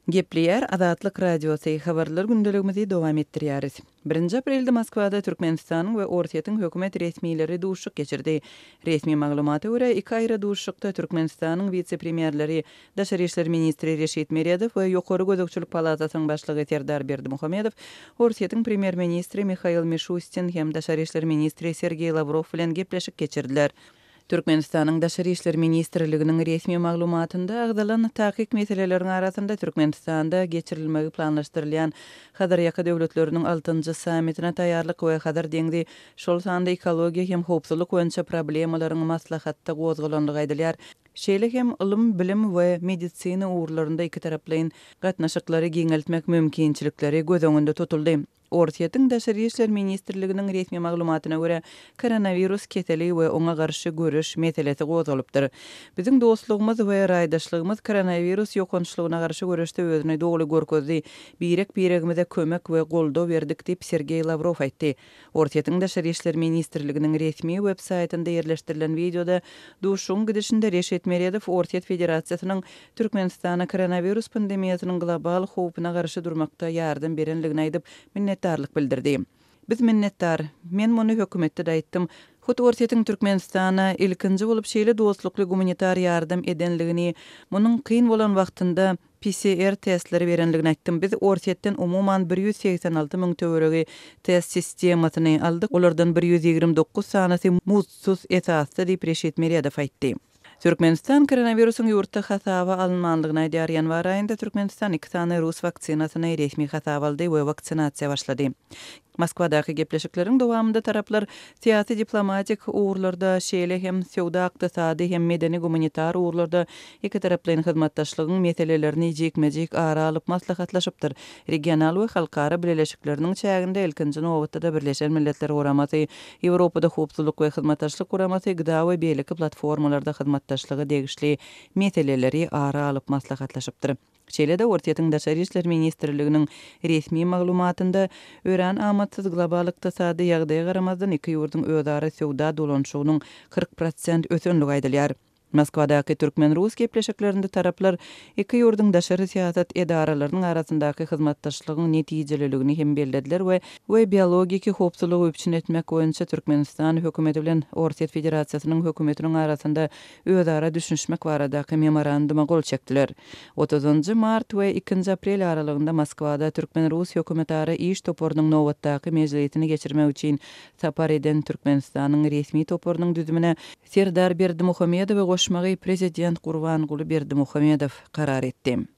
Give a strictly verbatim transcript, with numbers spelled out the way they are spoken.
Gepleyer Azatlyk Radiosu habarlar gündeligimizi dowam etdirýäris. birinji aprelde Moskwada Türkmenistanyň we Ortiýetiň hökümet resmiýetleri duşuk geçirdi. Resmi maglumata görä iki aýra duşukda Türkmenistanyň vice-premierleri, Daşary işler ministri Reşit Meredow we Ýokary Gözekçilik palatasynyň başlygy Serdar Berdimuhamedow, Ortiýetiň premier ministri Mikhail Mishustin hem Daşary işler ministri Sergey Lavrov bilen gepleşik geçirdiler. Türkmenistanyň Daşary işler ministrliginiň resmi maglumatynda agdalan takyk meseleleriň arasynda Türkmenistanda geçirilmegi planlaşdyrylýan Hadar ýaka döwletleriniň altıncı sammitine taýýarlyk we Hadar deňdi şol sanda ekologiýa hem howpsuzlyk boýunça problemalaryň maslahatda gozgulandygy aýdylýar. Şeýle hem ilm, bilim we medisina uğurlarynda iki taraplaryň gatnaşyklary giňeltmek mümkinçilikleri göz öňünde tutuldy. Ortiýetiň Daşary işler ministrliginiň resmi maglumatyna görä koronavirus keteli we oňa garşy görüş meselesi gozgalypdyr. Biziň dostlugymyz we raýdaşlygymyz koronavirus ýokançlygyna garşy görüşde özüne dogly görkezdi. Birek biregimize kömek we goldaw berdik diýip Sergey Lavrov aýtdy. Ortiýetiň Daşary işler ministrliginiň resmi web saýtynda ýerleşdirilen videoda duşuň gidişinde Reşit Meredow Ortiýet Federasiýasynyň Türkmenistana koronavirus pandemiýasynyň global howpuna garşy durmakda ýardam berenligini aýdyp minnetdarlyk bildirdi. Biz minnetdar. Men muny hökümetde de aýtdym. Hut Ortiýetiň Türkmenistana ilkinji bolup şeýle dostlukly gumanitar ýardam edenligini, munyň kyn bolan wagtynda P C R testleri berenligini aýtdym. Biz Ortiýetden umuman bir ýüz seksen alty müň töweregi test sistemasyny aldyk. Olardan bir ýüz ýigirmi dokuz sanasy mutsuz esasda diýip Reşit Meredow aýtdy. Türkmenistan koronavirusyň ýurtda hasaby alınmanlygyna dair ýanwar aýynda Türkmenistan iki tane rus vaksinasyny resmi hasap aldy we vaksinasiýa başlady. Moskwadaky gepleşikleriň dowamında taraplar siýasy diplomatik uğurlarda şeýle hem sowda ykdysady hem medeni gumanitar uğurlarda iki taraplaryň hyzmatdaşlygyň meselelerini jekmejek ara alyp maslahatlaşypdyr. Regional we halkara birleşikleriniň çäginde ilkinji nowatda da Birleşen Milletler Guramasy, Ýewropada howpsuzlyk we hyzmatdaşlyk guramasy gyda we beýleki platformalarda hyzmatdaşlygy degişli meseleleri ara alyp maslahatlaşypdyr. Şeýle-de Ortiýetiň Daşary işler ministrliginiň resmi maglumatynda ören amatsız global ykdysady ýagdaýa garamazdan iki ýurduň özara sowda dolanşygynyň kırk prosent ösenligi aýdylýar. Moskwadaky Türkmen-Rus gepleşiklerinde taraplar iki ýurduň daşary siýasat edaralarynyň arasyndaky hyzmatdaşlygyň netijeliligini hem bellediler we we biologiki howpsuzlygy üçin etmek boýunça Türkmenistan hökümeti bilen Ortiýet Federasiýasynyň hökümetiniň arasynda özara düşünmek baradaky memoranduma gol çekdiler. otuzunji mart we ikinji aprel aralygynda Moskwada Türkmen-Rus hökümetleri iş toporunyň nowatdaky mejlisini geçirmek üçin sapar eden Türkmenistanyň resmi toporunyň düzümine Serdar Berdimuhamedow we goşmagy prezident Gurbanguly Berdimuhamedow karar etdi.